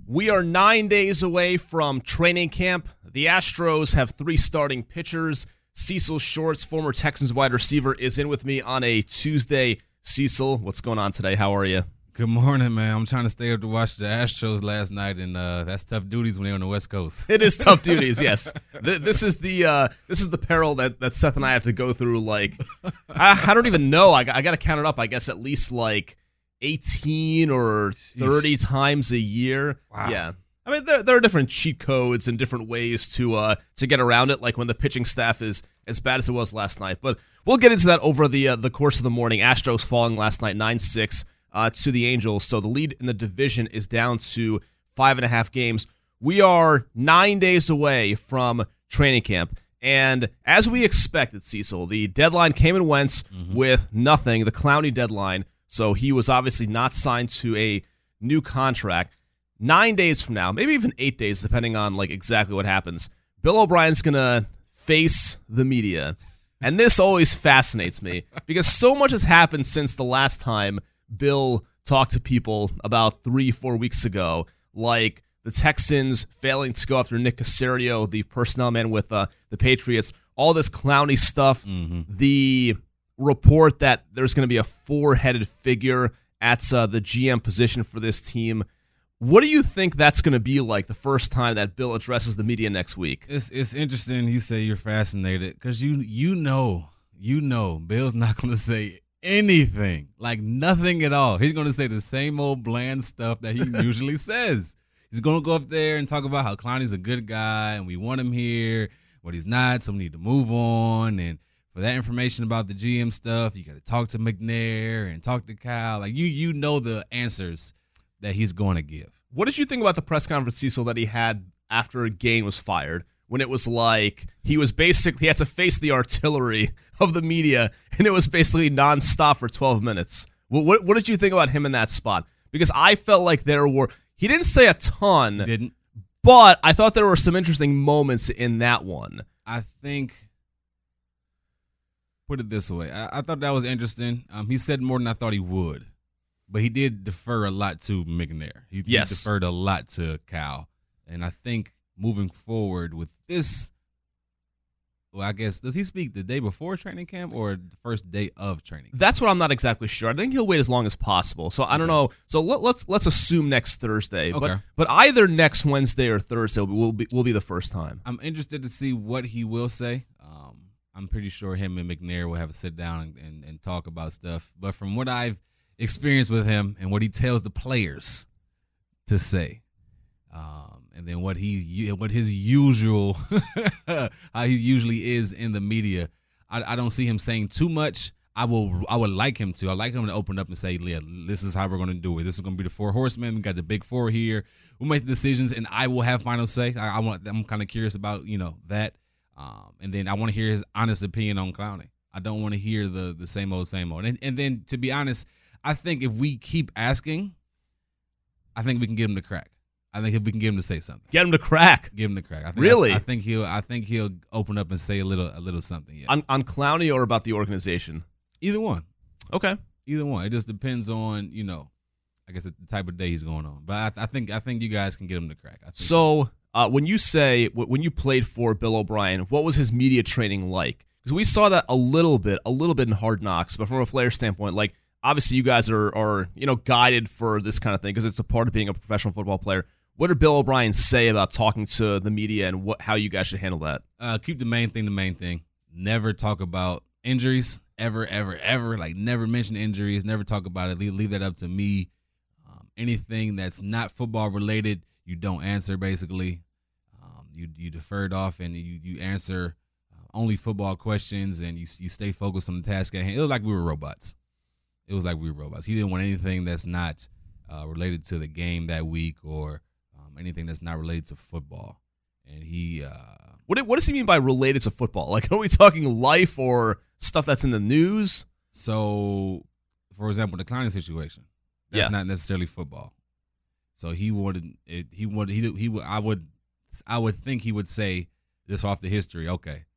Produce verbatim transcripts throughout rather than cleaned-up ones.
We are nine days away from training camp. The Astros have three starting pitchers. Cecil Shorts, former Texans wide receiver, is in with me on a Tuesday. Cecil, what's going on today? How are you? Good morning, man. I'm trying to stay up to watch the Astros last night, and uh, that's tough duties when they're on the West Coast. It is tough duties, yes. This is the uh, this is the peril that, that Seth and I have to go through. Like, I, I don't even know. I, I got to count it up. I guess at least like eighteen or thirty Jeez. Times a year. Wow. Yeah. I mean, there, there are different cheat codes and different ways to uh, to get around it, like when the pitching staff is as bad as it was last night. But we'll get into that over the uh, the course of the morning. Astros falling last night nine six uh, to the Angels. So the lead in the division is down to five and a half games. We are nine days away from training camp. And as we expected, Cecil, the deadline came and went mm-hmm. with nothing, the Clowney deadline. So he was obviously not signed to a new contract. Nine days from now, maybe even eight days, depending on like exactly what happens, Bill O'Brien's going to face the media. And this always fascinates me because so much has happened since the last time Bill talked to people about three, four weeks ago, like the Texans failing to go after Nick Caserio, the personnel man with uh, the Patriots, all this Clowney stuff, mm-hmm. the report that there's going to be a four-headed figure at uh, the G M position for this team. What do you think that's going to be like the first time that Bill addresses the media next week? It's it's interesting you say you're fascinated because you you know, you know Bill's not going to say anything, like nothing at all. He's going to say the same old bland stuff that he usually says. He's going to go up there and talk about how Clowney's a good guy and we want him here, but he's not, so we need to move on. And for that information about the G M stuff, you got to talk to McNair and talk to Kyle. Like you you know the answers that he's going to give. What did you think about the press conference, Cecil, that he had after Gain was fired, when it was like he was basically, he had to face the artillery of the media, and it was basically nonstop for twelve minutes. What, what, what did you think about him in that spot? Because I felt like there were, he didn't say a ton, didn't, but I thought there were some interesting moments in that one. I think, put it this way, I, I thought that was interesting. Um, he said more than I thought he would. But he did defer a lot to McNair. He, yes. he deferred a lot to Cal. And I think moving forward with this, well, I guess, does he speak the day before training camp or the first day of training camp? That's what I'm not exactly sure. I think he'll wait as long as possible. So I don't okay. know. So let, let's let's assume next Thursday. Okay. But but either next Wednesday or Thursday will be will be the first time. I'm interested to see what he will say. Um, I'm pretty sure him and McNair will have a sit down and, and, and talk about stuff. But from what I've experience with him and what he tells the players to say, um, and then what he what his usual how he usually is in the media. I, I don't see him saying too much. I will I would like him to. I like him to open up and say, "Yeah, this is how we're going to do it. This is going to be the four horsemen. We got the big four here. We'll make the decisions, and I will have final say." I, I want. I'm kind of curious about you know that, um, and then I want to hear his honest opinion on Clowney. I don't want to hear the the same old same old. And and then to be honest, I think if we keep asking, I think we can get him to crack. I think if we can get him to say something, get him to crack, get him to crack. I think, really, I, I think he'll. I think he'll open up and say a little, a little something. Yeah. On on Clowney or about the organization? Either one. Okay. Either one. It just depends on you know, I guess the type of day he's going on. But I, I think I think you guys can get him to crack. I think so, so. Uh, when you say when you played for Bill O'Brien, what was his media training like? Because we saw that a little bit, a little bit in Hard Knocks, but from a player standpoint, like. Obviously, you guys are, are you know guided for this kind of thing because it's a part of being a professional football player. What did Bill O'Brien say about talking to the media and what how you guys should handle that? Uh, keep the main thing the main thing. Never talk about injuries, ever, ever, ever. Like, never mention injuries. Never talk about it. Leave, leave that up to me. Um, anything that's not football related, you don't answer, basically. Um, you you defer it off and you, you answer only football questions and you, you stay focused on the task at hand. It was like we were robots. It was like we were robots. He didn't want anything that's not uh, related to the game that week or um, anything that's not related to football. And he, uh, what what does he mean by related to football? Like, are we talking life or stuff that's in the news? So, for example, the Clowney situation, that's yeah. not necessarily football. So he wanted it. He wanted he he. I would I would think he would say this off the history. Okay,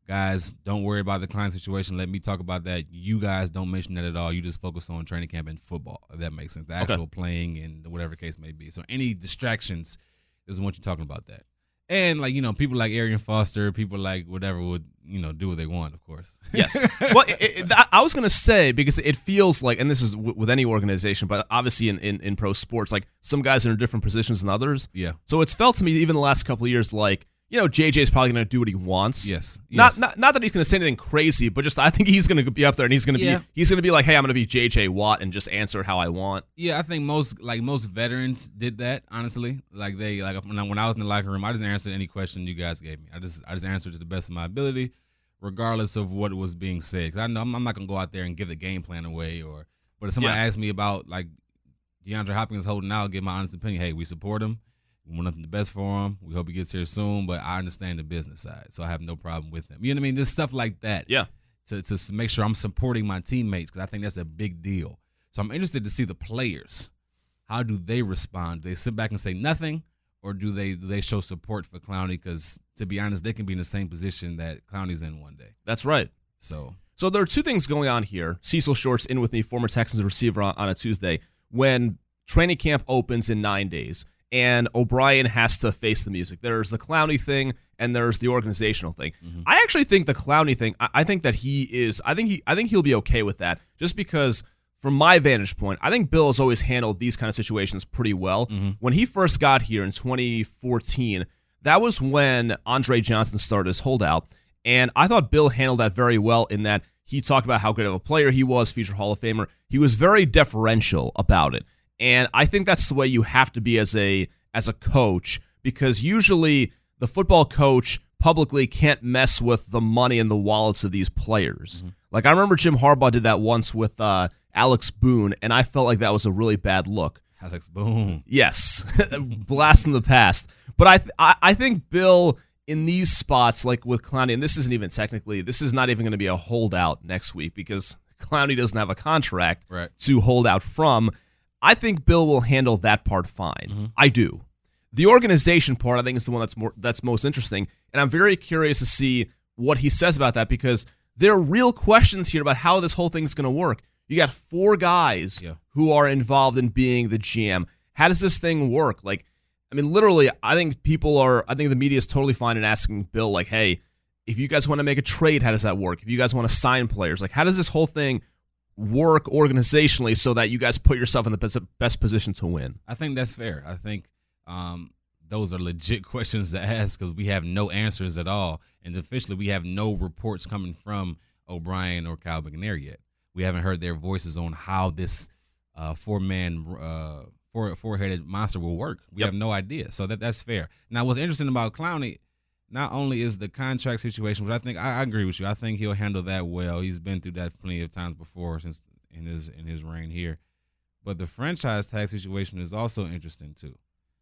guys, don't worry about the client situation. Let me talk about that. You guys don't mention that at all. You just focus on training camp and football, if that makes sense. The actual okay. playing and whatever the case may be. So any distractions doesn't want you talking about that. And, like, you know, people like Arian Foster, people like whatever would, you know, do what they want, of course. Yes. Well, it, it, I was going to say, because it feels like, and this is w- with any organization, but obviously in, in, in pro sports, like some guys are in different positions than others. Yeah. So it's felt to me, even the last couple of years, like, you know, J J's probably going to do what he wants. Yes. Not, yes. not not that he's going to say anything crazy, but just I think he's going to be up there and he's going to yeah. be he's going to be like, hey, I'm going to be J J Watt and just answer how I want. Yeah, I think most like most veterans did that. Honestly, like they like when I, when I was in the locker room, I just answered any question you guys gave me. I just I just answered to the best of my ability, regardless of what was being said. Because I know I'm, I'm not going to go out there and give the game plan away. Or but if somebody Yeah. asks me about like DeAndre Hopkins holding out, give my honest opinion. Hey, we support him. We want nothing the best for him. We hope he gets here soon, but I understand the business side, so I have no problem with him. You know what I mean? Just stuff like that. Yeah. To to make sure I'm supporting my teammates, because I think that's a big deal. So I'm interested to see the players. How do they respond? Do they sit back and say nothing, or do they do they show support for Clowney? Because to be honest, they can be in the same position that Clowney's in one day. That's right. So So there are two things going on here. Cecil Short's in with me, former Texans receiver, on, on a Tuesday when training camp opens in nine days. And O'Brien has to face the music. There's the Clowney thing, and there's the organizational thing. Mm-hmm. I actually think the Clowney thing. I, I think that he is. I think he. I think he'll be okay with that. Just because, from my vantage point, I think Bill has always handled these kind of situations pretty well. Mm-hmm. When he first got here in twenty fourteen, that was when Andre Johnson started his holdout, and I thought Bill handled that very well. In that he talked about how good of a player he was, future Hall of Famer. He was very deferential about it. And I think that's the way you have to be as a as a coach, because usually the football coach publicly can't mess with the money and the wallets of these players. Mm-hmm. Like I remember Jim Harbaugh did that once with uh, Alex Boone, and I felt like that was a really bad look. Alex Boone. Yes, blast from the past. But I, th- I I think Bill in these spots, like with Clowney, and this isn't even technically, this is not even going to be a holdout next week because Clowney doesn't have a contract right. to hold out from. I think Bill will handle that part fine. Mm-hmm. I do. The organization part, I think, is the one that's more that's most interesting, and I'm very curious to see what he says about that because there are real questions here about how this whole thing is going to work. You got four guys yeah. who are involved in being the G M. How does this thing work? Like, I mean, literally, I think people are. I think the media is totally fine in asking Bill, like, "Hey, if you guys want to make a trade, how does that work? If you guys want to sign players, like, how does this whole thing work organizationally so that you guys put yourself in the best, best position to win?" I think that's fair. I think um, those are legit questions to ask because we have no answers at all. And officially, we have no reports coming from O'Brien or Cal McNair yet. We haven't heard their voices on how this uh, four-man, uh, four, four-headed monster will work. We yep. have no idea. So that that's fair. Now, what's interesting about Clowney, not only is the contract situation, which I think I, I agree with you. I think he'll handle that well. He's been through that plenty of times before since in his in his reign here. But the franchise tag situation is also interesting too.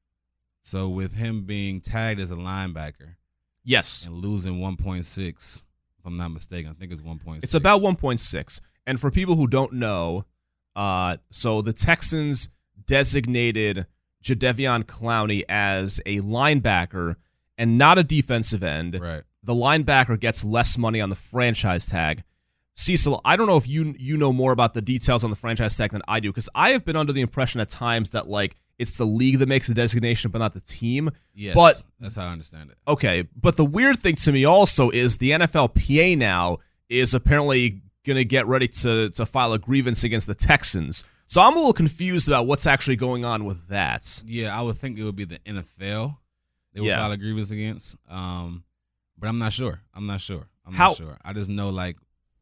So with him being tagged as a linebacker, yes, and losing one point six, if I'm not mistaken, I think it's one point six. It's about one point six. And for people who don't know, uh, so the Texans designated Jadeveon Clowney as a linebacker and not a defensive end. Right. The linebacker gets less money on the franchise tag. Cecil, I don't know if you you know more about the details on the franchise tag than I do, because I have been under the impression at times that like it's the league that makes the designation, but not the team. Yes, but, that's how I understand it. Okay, but the weird thing to me also is the N F L P A now is apparently going to get ready to to file a grievance against the Texans. So I'm a little confused about what's actually going on with that. Yeah, I would think it would be the N F L they would yeah. file a grievance against. Um, but I'm not sure. I'm not sure. I'm How? not sure. I just know, like,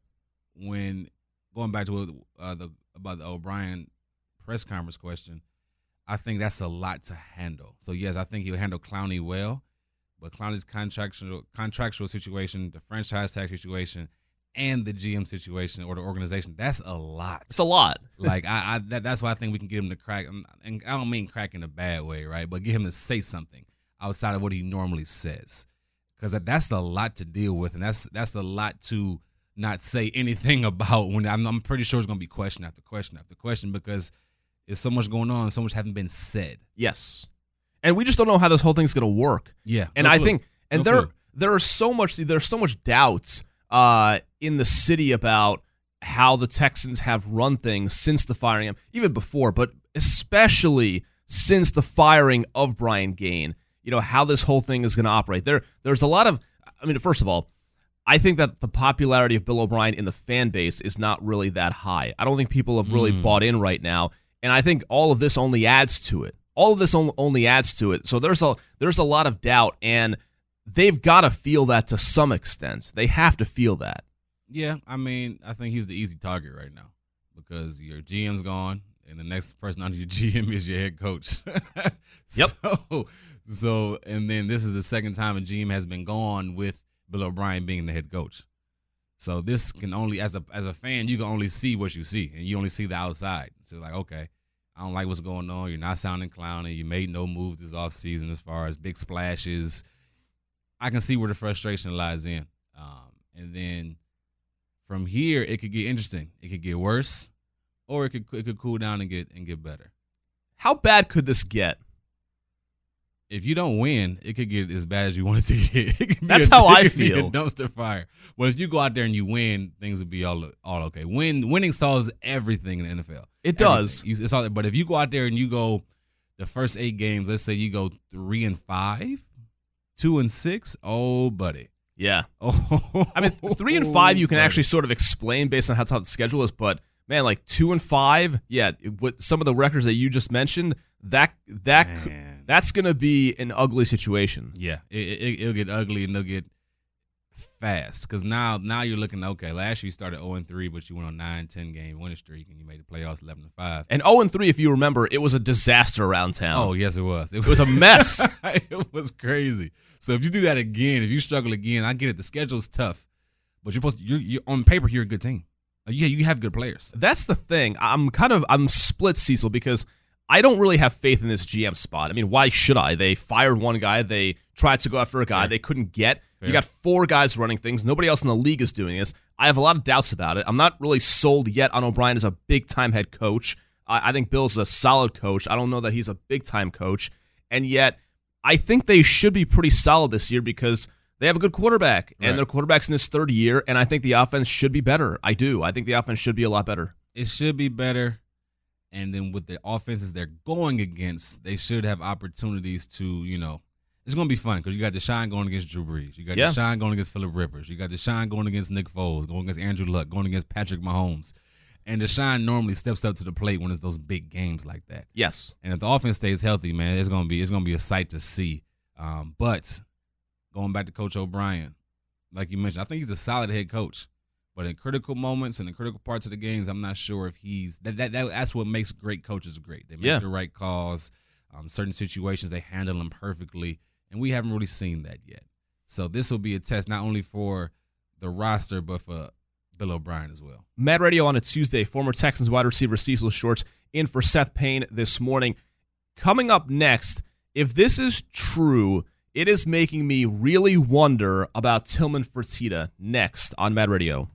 when going back to uh, the about the O'Brien press conference question, I think that's a lot to handle. So yes, I think he'll handle Clowney well, but Clowney's contractual contractual situation, the franchise tag situation, and the G M situation or the organization, that's a lot. It's a lot. Like I, I that, that's why I think we can get him to crack, and I don't mean crack in a bad way, right? But get him to say something outside of what he normally says, because that's a lot to deal with, and that's that's a lot to not say anything about. When I'm, I'm pretty sure it's going to be question after question after question because there's so much going on, so much hasn't been said. Yes, and we just don't know how this whole thing's going to work. Yeah, and no I clue. think, and no there clue. there are so much there's so much doubts uh, in the city about how the Texans have run things since the firing, even before, but especially since the firing of Brian Gaine. You know, how this whole thing is going to operate. There, there's a lot of, I mean, first of all, I think that the popularity of Bill O'Brien in the fan base is not really that high. I don't think people have really mm. bought in right now, and I think all of this only adds to it. All of this only adds to it. So there's a there's a lot of doubt, and they've got to feel that to some extent. They have to feel that. Yeah, I mean, I think he's the easy target right now because your G M's gone, and the next person under your G M is your head coach. Yep. So, so, and then this is the second time a G M has been gone with Bill O'Brien being the head coach. So this can only, as a as a fan, you can only see what you see, and you only see the outside. So like, okay, I don't like what's going on. You're not sounding clowny. You made no moves this offseason as far as big splashes. I can see where the frustration lies in. Um, and then from here, it could get interesting. It could get worse, or it could it could cool down and get and get better. How bad could this get? If you don't win, it could get as bad as you want it to get. It That's a, how I it feel. Be a dumpster fire. But if you go out there and you win, things will be all all okay. Win winning solves everything in the N F L. It does. You, it's all, but if you go out there and you go the first eight games, let's say you go three and five, two and six. Oh, buddy. Yeah. Oh, I mean, three and five you can buddy. actually sort of explain based on how tough the schedule is, but man, like two and five, yeah, with some of the records that you just mentioned, that that. Man. That's going to be an ugly situation. Yeah, it, it, it'll get ugly, and they'll get fast. Because now now you're looking, okay, last year you started oh and three, but you went on nine, ten-game winning streak, and you made the playoffs eleven and five. And oh and three, if you remember, it was a disaster around town. Oh, yes, it was. It was, it was a mess. It was crazy. So if you do that again, if you struggle again, I get it. The schedule's tough. But you're supposed to, you're, you're, on paper, you're a good team. Like, yeah, you have good players. That's the thing. I'm kind of, I'm split, Cecil, because I don't really have faith in this G M spot. I mean, why should I? They fired one guy. They tried to go after a guy Fair. they couldn't get. Fair. You got four guys running things. Nobody else in the league is doing this. I have a lot of doubts about it. I'm not really sold yet on O'Brien as a big-time head coach. I, I think Bill's a solid coach. I don't know that he's a big-time coach. And yet, I think they should be pretty solid this year because they have a good quarterback. And right. their quarterback's in his third year, and I think the offense should be better. I do. I think the offense should be a lot better. It should be better. And then with the offenses they're going against, they should have opportunities to, you know, it's going to be fun because you got Deshaun going against Drew Brees. You got yeah. Deshaun going against Phillip Rivers. You got Deshaun going against Nick Foles, going against Andrew Luck, going against Patrick Mahomes. And Deshaun normally steps up to the plate when it's those big games like that. Yes. And if the offense stays healthy, man, it's going to be it's going to be a sight to see. Um, but going back to Coach O'Brien, like you mentioned, I think he's a solid head coach. But in critical moments and in critical parts of the games, I'm not sure if he's that, that, that that's what makes great coaches great. They make yeah. the right calls. Um, certain situations they handle them perfectly, and we haven't really seen that yet. So this will be a test not only for the roster but for Bill O'Brien as well. Mad Radio on a Tuesday. Former Texans wide receiver Cecil Shorts in for Seth Payne this morning. Coming up next, if this is true, it is making me really wonder about Tillman Fertitta next on Mad Radio.